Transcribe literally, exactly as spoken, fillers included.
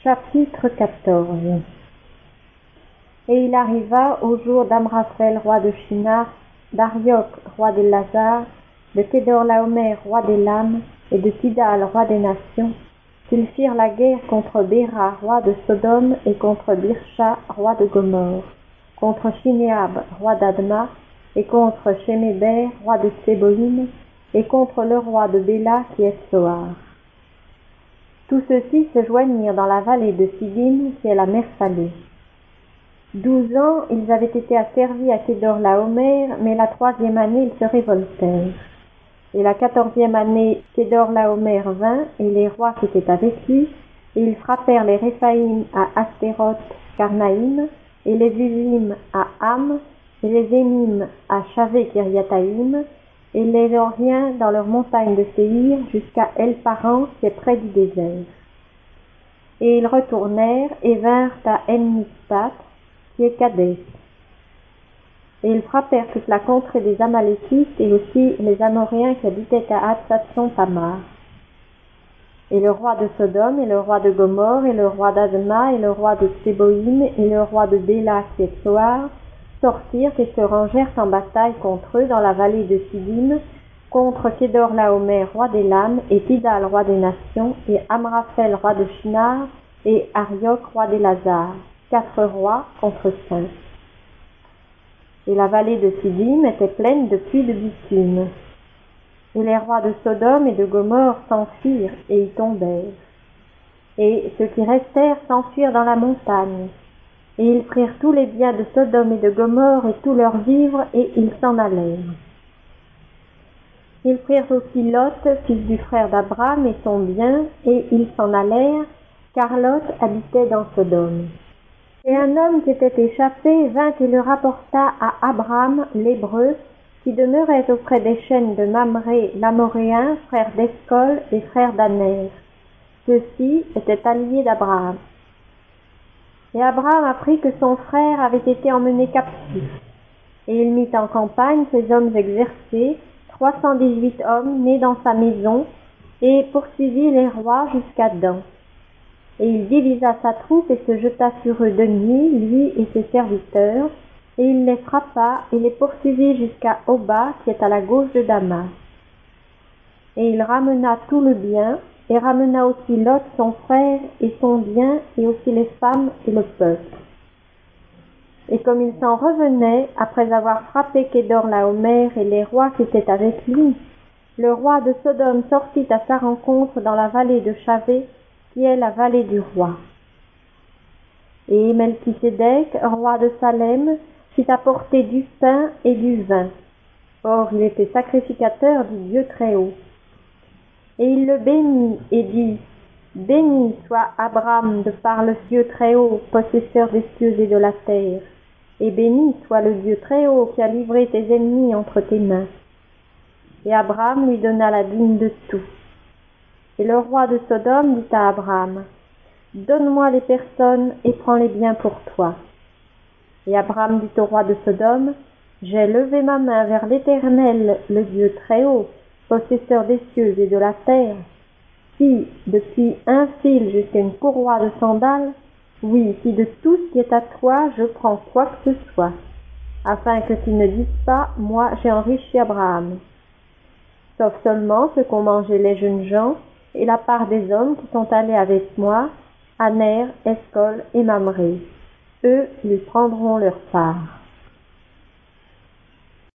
Chapitre quatorze. Et il arriva au jour d'Amraphel, roi de Shinar, d'Arioc, roi des Lazars, de Kedorlaomer, roi des Lames, et de Tidal, roi des nations, qu'ils firent la guerre contre Béra, roi de Sodome, et contre Birsha, roi de Gomorre, contre Shineab, roi d'Adma, et contre Sheméber, roi de Tséboïm, et contre le roi de Béla qui est Soar. Tous ceux-ci se joignirent dans la vallée de Sidim, qui est la mer Salée. Douze ans, ils avaient été asservis à Kedorlaomer, mais la troisième année, ils se révoltèrent. Et la quatorzième année, Kedorlaomer vint, et les rois qui étaient avec lui, et ils frappèrent les Réphaïm à Astéroth, Karnaïm, et les Uzim à Ham, et les Émim à Shavé-Kiriataïm, et les Loriens dans leurs montagnes de Séhir, jusqu'à El-Paran, qui est près du désert. Et ils retournèrent, et vinrent à En-Mitspat, qui est Kadès. Et ils frappèrent toute la contrée des Amalékites, et aussi les Amoréens qui habitaient à Hatzatson-Tamar. Et le roi de Sodome, et le roi de Gomorre, et le roi d'Adma, et le roi de Tséboïm, et le roi de Béla qui est Soar, sortirent et se rangèrent en bataille contre eux dans la vallée de Sidim, contre Kedorlaomer, roi des Lames, et Tidal, roi des nations, et Amraphel, roi de Shinar, et Arioc, roi des Lazars, quatre rois contre cinq. Et la vallée de Sidim était pleine de puits de bitume. Et les rois de Sodome et de Gomorre s'enfuirent, et y tombèrent. Et ceux qui restèrent s'enfuirent dans la montagne. Et ils prirent tous les biens de Sodome et de Gomorre et tous leurs vivres, et ils s'en allèrent. Ils prirent aussi Lot, fils du frère d'Abram, et son bien, et ils s'en allèrent, car Lot habitait dans Sodome. Et un homme qui était échappé vint et le rapporta à Abram, l'Hébreu, qui demeurait auprès des chênes de Mamré, l'Amoréen, frère d'Escol et frère d'Aner. Ceux-ci étaient alliés d'Abraham. Et Abraham apprit que son frère avait été emmené captif. Et il mit en campagne ses hommes exercés, trois cent dix-huit hommes nés dans sa maison, et poursuivit les rois jusqu'à Dan. Et il divisa sa troupe et se jeta sur eux de nuit, lui et ses serviteurs, et il les frappa et les poursuivit jusqu'à Oba, qui est à la gauche de Damas. Et il ramena tout le bien, et ramena aussi Lot son frère et son bien, et aussi les femmes et le peuple. Et comme il s'en revenait, après avoir frappé Kedorlaomer et les rois qui étaient avec lui, le roi de Sodome sortit à sa rencontre dans la vallée de Chavé, qui est la vallée du roi. Et Melchisédek, roi de Salem, fit apporter du pain et du vin. Or il était sacrificateur du Dieu Très-Haut. Et il le bénit et dit, « Béni soit Abram de par le Dieu Très-Haut, possesseur des cieux et de la terre, et béni soit le Dieu Très-Haut qui a livré tes ennemis entre tes mains. » Et Abram lui donna la dîme de tout. Et le roi de Sodome dit à Abram, « Donne-moi les personnes et prends les biens pour toi. » Et Abram dit au roi de Sodome, « J'ai levé ma main vers l'Éternel, le Dieu Très-Haut, possesseur des cieux et de la terre. Si, depuis un fil jusqu'à une courroie de sandales, oui, si de tout ce qui est à toi, je prends quoi que ce soit, afin que tu ne dises pas, moi j'ai enrichi Abraham. Sauf seulement ce qu'ont mangé les jeunes gens, et la part des hommes qui sont allés avec moi, Aner, Escol et Mamré. Eux, ils prendront leur part. »